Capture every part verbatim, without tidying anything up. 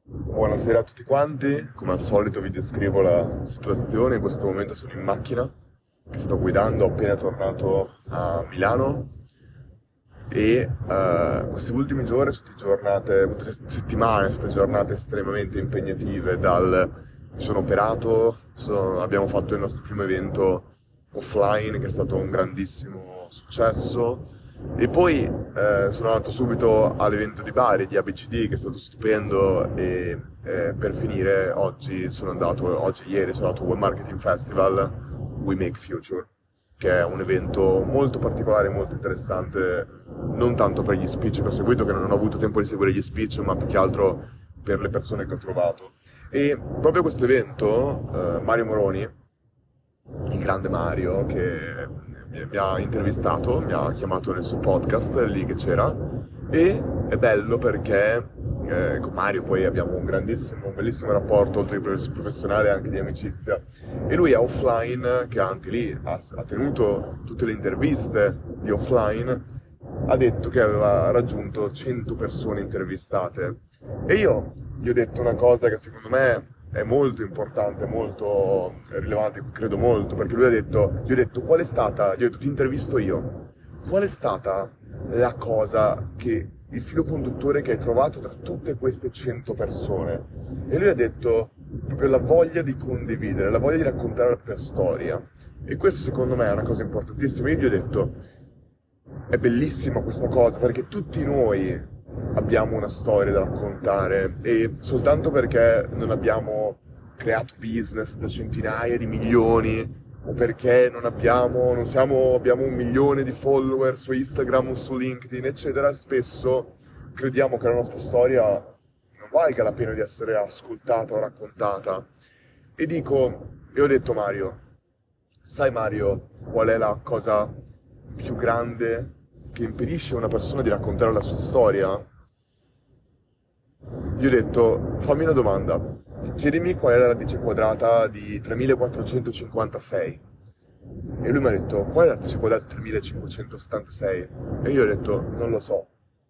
Buonasera a tutti quanti, come al solito vi descrivo la situazione. In questo momento sono in macchina che sto guidando, appena tornato a Milano e eh, questi ultimi giorni sono state giornate, queste settimane sono state giornate estremamente impegnative. Dal, mi sono operato, sono- abbiamo fatto il nostro primo evento offline che è stato un grandissimo successo. E poi eh, sono andato subito all'evento di Bari di A B C D che è stato stupendo e eh, per finire oggi sono andato, oggi e ieri sono andato al Web Marketing Festival We Make Future, che è un evento molto particolare, molto interessante, non tanto per gli speech che ho seguito, che non ho avuto tempo di seguire gli speech, ma più che altro per le persone che ho trovato. E proprio questo evento, eh, Mario Moroni, il grande Mario che mi, mi ha intervistato, mi ha chiamato nel suo podcast lì che c'era e è bello perché eh, con Mario poi abbiamo un grandissimo, un bellissimo rapporto oltre che professionale anche di amicizia e lui è offline che anche lì ha, ha tenuto tutte le interviste di offline, ha detto che aveva raggiunto cento persone intervistate e io gli ho detto una cosa che secondo me è molto importante, molto rilevante, cui credo molto, perché lui ha detto, gli ho detto qual è stata, gli ho detto ti intervisto io, qual è stata la cosa che, il filo conduttore che hai trovato tra tutte queste cento persone? E lui ha detto proprio la voglia di condividere, la voglia di raccontare la propria storia. E questo secondo me è una cosa importantissima. Io gli ho detto, è bellissima questa cosa perché tutti noi abbiamo una storia da raccontare e soltanto perché non abbiamo creato business da centinaia di milioni o perché non abbiamo, non siamo, abbiamo un milione di follower su Instagram o su LinkedIn, eccetera, spesso crediamo che la nostra storia non valga la pena di essere ascoltata o raccontata. E dico, e ho detto Mario, sai Mario, qual è la cosa più grande che impedisce a una persona di raccontare la sua storia? Gli ho detto, fammi una domanda, chiedimi qual è la radice quadrata di tremilaquattrocentocinquantasei. E lui mi ha detto, qual è la radice quadrata di tremilacinquecentosettantasei? E io ho detto, non lo so.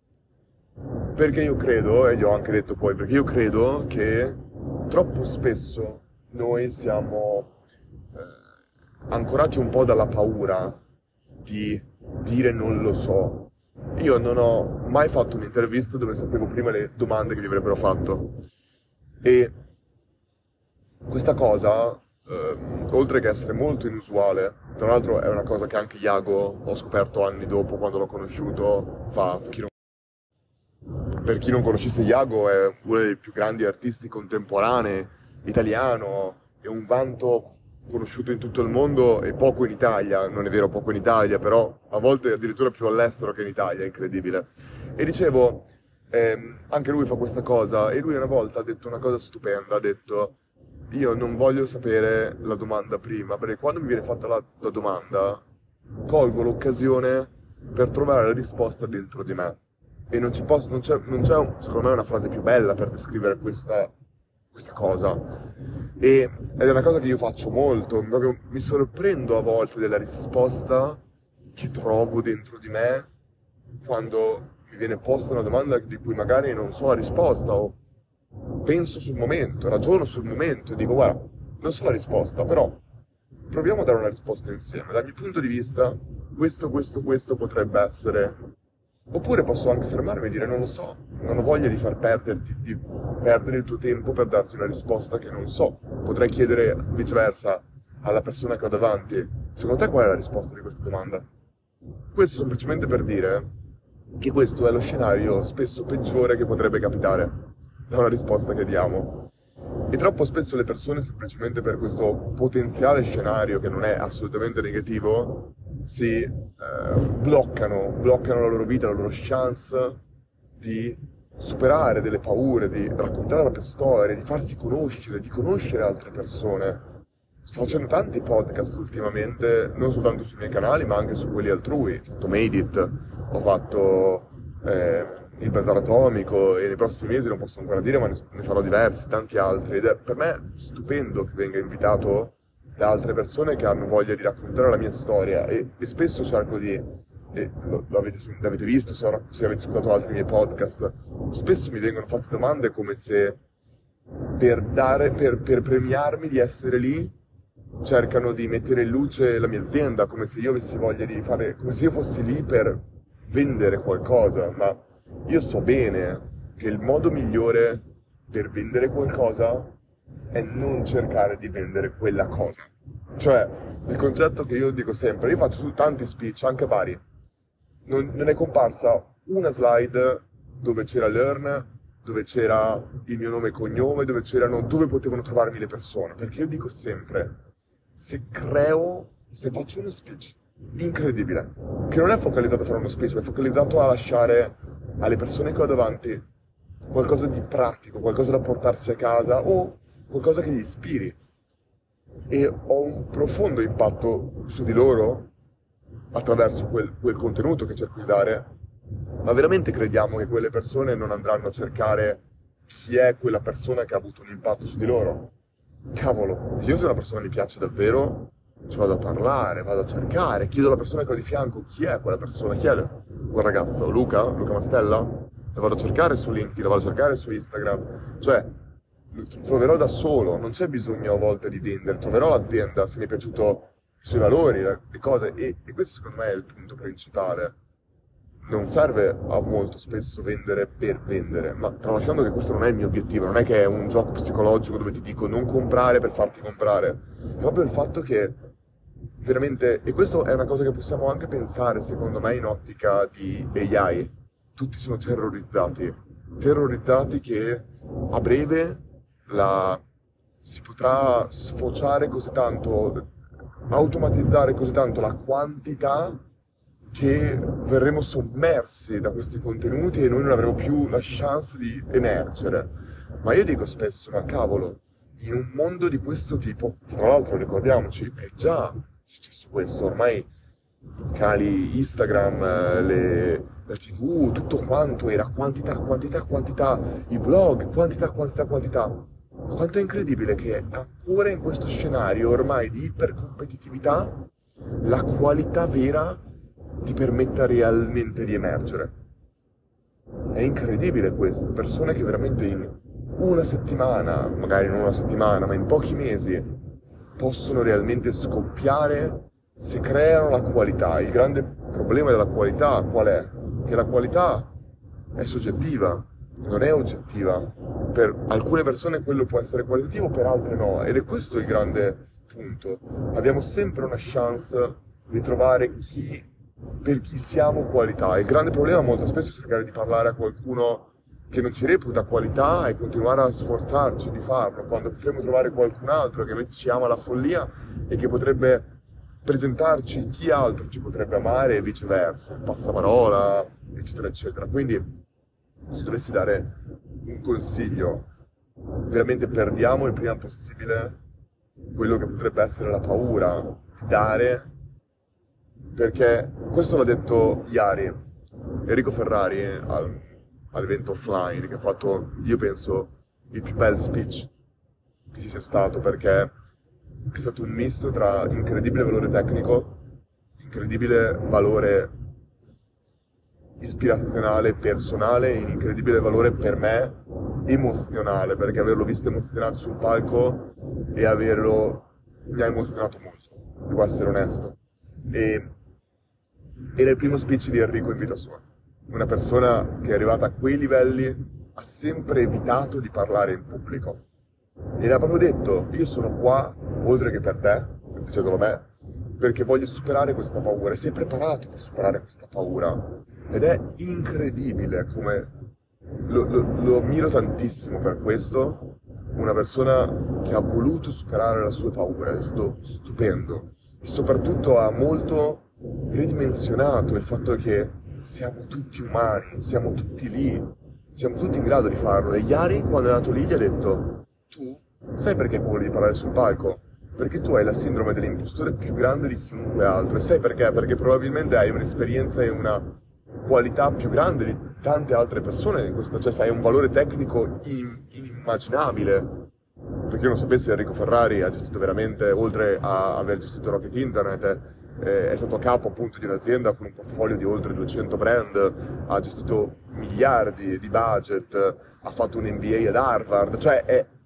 Perché io credo, e gli ho anche detto poi, perché io credo che troppo spesso noi siamo eh, ancorati un po' dalla paura di dire non lo so. Io non ho mai fatto un'intervista dove sapevo prima le domande che mi avrebbero fatto. E questa cosa, ehm, oltre che essere molto inusuale, tra l'altro è una cosa che anche Iago ho scoperto anni dopo, quando l'ho conosciuto, fa chi non per chi non conoscesse Iago è uno dei più grandi artisti contemporanei, italiano, è un vanto conosciuto in tutto il mondo e poco in Italia, non è vero poco in Italia, però a volte addirittura più all'estero che in Italia, è incredibile. E dicevo, ehm, anche lui fa questa cosa e lui una volta ha detto una cosa stupenda, ha detto io non voglio sapere la domanda prima, perché quando mi viene fatta la, la domanda colgo l'occasione per trovare la risposta dentro di me. E non ci posso, non c'è, non c'è un- secondo me una frase più bella per descrivere questa, questa cosa. E, ed è una cosa che io faccio molto, proprio mi sorprendo a volte della risposta che trovo dentro di me quando mi viene posta una domanda di cui magari non so la risposta o penso sul momento, ragiono sul momento e dico guarda, non so la risposta, però proviamo a dare una risposta insieme. Dal mio punto di vista, questo, questo, questo potrebbe essere. Oppure posso anche fermarmi e dire non lo so, non ho voglia di far perderti, di perdere il tuo tempo per darti una risposta che non so. Potrei chiedere viceversa alla persona che ho davanti, secondo te qual è la risposta di questa domanda? Questo semplicemente per dire che questo è lo scenario spesso peggiore che potrebbe capitare da una risposta che diamo. E troppo spesso le persone, semplicemente per questo potenziale scenario che non è assolutamente negativo, si eh, bloccano, bloccano la loro vita, la loro chance di superare delle paure, di raccontare la propria storia, di farsi conoscere, di conoscere altre persone. Sto facendo tanti podcast ultimamente, non soltanto sui miei canali, ma anche su quelli altrui. Ho fatto Made It, ho fatto eh, il Bazar Atomico e nei prossimi mesi non posso ancora dire, ma ne, ne farò diversi, tanti altri. Ed è per me stupendo che venga invitato da altre persone che hanno voglia di raccontare la mia storia e, e spesso cerco di, e lo, lo avete, l'avete visto se, ora- se avete ascoltato altri miei podcast, spesso mi vengono fatte domande come se per dare, per, per premiarmi di essere lì, cercano di mettere in luce la mia azienda, come se io avessi voglia di fare, come se io fossi lì per vendere qualcosa, ma io so bene che il modo migliore per vendere qualcosa è non cercare di vendere quella cosa. Cioè, il concetto che io dico sempre, io faccio tanti speech, anche vari, non, non è comparsa una slide dove c'era Learn, dove c'era il mio nome e cognome, dove c'erano, dove potevano trovarmi le persone, perché io dico sempre, se creo, se faccio uno speech incredibile, che non è focalizzato a fare uno speech, ma è focalizzato a lasciare alle persone che ho davanti qualcosa di pratico, qualcosa da portarsi a casa o qualcosa che gli ispiri. E ho un profondo impatto su di loro attraverso quel, quel contenuto che cerco di dare, ma veramente crediamo che quelle persone non andranno a cercare chi è quella persona che ha avuto un impatto su di loro? Cavolo, io se una persona mi piace davvero, ci vado a parlare, vado a cercare, chiedo alla persona che ho di fianco chi è quella persona, chi è quel ragazzo, Luca, Luca Mastella? La vado a cercare su LinkedIn, la vado a cercare su Instagram, cioè lo troverò da solo, non c'è bisogno a volte di vendere, troverò l'azienda se mi è piaciuto i suoi valori, le cose, e, e questo secondo me è il punto principale. Non serve a molto spesso vendere per vendere, ma tralasciando che questo non è il mio obiettivo, non è che è un gioco psicologico dove ti dico non comprare per farti comprare, è proprio il fatto che veramente, e questo è una cosa che possiamo anche pensare secondo me in ottica di A I, tutti sono terrorizzati, terrorizzati che a breve la, si potrà sfociare così tanto, automatizzare così tanto la quantità che verremo sommersi da questi contenuti e noi non avremo più la chance di emergere. Ma io dico spesso, ma cavolo, in un mondo di questo tipo, che tra l'altro ricordiamoci, è già successo questo, ormai i canali Instagram, le, la tivù, tutto quanto era quantità, quantità, quantità, i blog, quantità, quantità, quantità. Ma quanto è incredibile che ancora in questo scenario ormai di ipercompetitività la qualità vera ti permetta realmente di emergere. È incredibile questo, persone che veramente in una settimana, magari non una settimana, ma in pochi mesi, possono realmente scoppiare se creano la qualità. Il grande problema della qualità qual è? Che la qualità è soggettiva, non è oggettiva. Per alcune persone quello può essere qualitativo, per altre no. Ed è questo il grande punto. Abbiamo sempre una chance di trovare chi per chi siamo qualità. Il grande problema molto spesso è cercare di parlare a qualcuno che non ci reputa qualità e continuare a sforzarci di farlo, quando potremmo trovare qualcun altro che invece ci ama la follia e che potrebbe presentarci chi altro ci potrebbe amare e viceversa, il passaparola, eccetera, eccetera. Quindi, se dovessi dare un consiglio, veramente perdiamo il prima possibile quello che potrebbe essere la paura di dare, perché questo l'ha detto ieri Enrico Ferrari al, all'evento offline, che ha fatto, io penso, il più bel speech che ci sia stato, perché è stato un misto tra incredibile valore tecnico, incredibile valore ispirazionale, personale, e un incredibile valore per me emozionale, perché averlo visto emozionato sul palco e averlo mi ha emozionato molto, devo essere onesto. E era il primo speech di Enrico in vita sua. Una persona che è arrivata a quei livelli ha sempre evitato di parlare in pubblico. E le ha proprio detto, io sono qua, oltre che per te, dicendolo a me, perché voglio superare questa paura. E si è preparato per superare questa paura. Ed è incredibile come lo, lo, lo ammiro tantissimo per questo. Una persona che ha voluto superare le sue paure, è stato stupendo. E soprattutto ha molto ridimensionato il fatto che siamo tutti umani, siamo tutti lì, siamo tutti in grado di farlo. E Yari, quando è nato lì, gli ha detto, tu sai perché hai paura di parlare sul palco? Perché tu hai la sindrome dell'impostore più grande di chiunque altro. E sai perché? Perché probabilmente hai un'esperienza e una qualità più grande di tante altre persone in questa, cioè hai un valore tecnico in, inimmaginabile. Per chi non sapesse, Enrico Ferrari ha gestito veramente, oltre a aver gestito Rocket Internet, eh, è stato a capo appunto di un'azienda con un portfolio di oltre duecento brand, ha gestito miliardi di budget, ha fatto un M B A ad Harvard, cioè è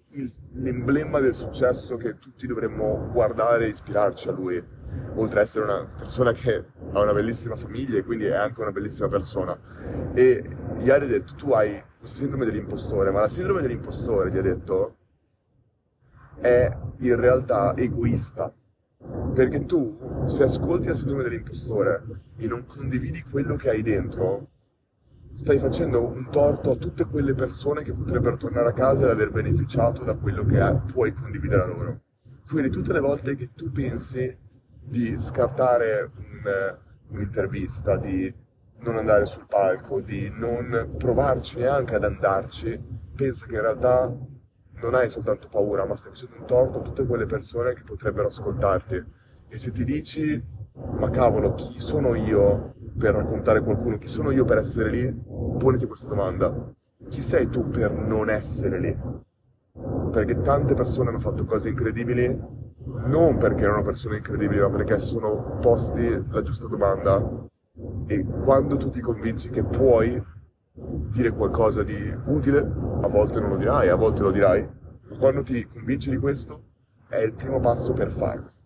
il- l'emblema del successo che tutti dovremmo guardare e ispirarci a lui, oltre ad essere una persona che ha una bellissima famiglia e quindi è anche una bellissima persona. E gli ha detto, tu hai questa sindrome dell'impostore, ma la sindrome dell'impostore, gli ha detto, è in realtà egoista. Perché tu, se ascolti la sindrome dell'impostore e non condividi quello che hai dentro, stai facendo un torto a tutte quelle persone che potrebbero tornare a casa e aver beneficiato da quello che hai- puoi condividere a loro. Quindi tutte le volte che tu pensi di scartare un- un'intervista, di non andare sul palco, di non provarci neanche ad andarci, pensa che in realtà non hai soltanto paura, ma stai facendo un torto a tutte quelle persone che potrebbero ascoltarti. E se ti dici, ma cavolo, chi sono io per raccontare a qualcuno, chi sono io per essere lì? Poniti questa domanda. Chi sei tu per non essere lì? Perché tante persone hanno fatto cose incredibili, non perché erano persone incredibili, ma perché si sono posti la giusta domanda. E quando tu ti convinci che puoi dire qualcosa di utile, a volte non lo dirai, a volte lo dirai, ma quando ti convinci di questo, è il primo passo per farlo.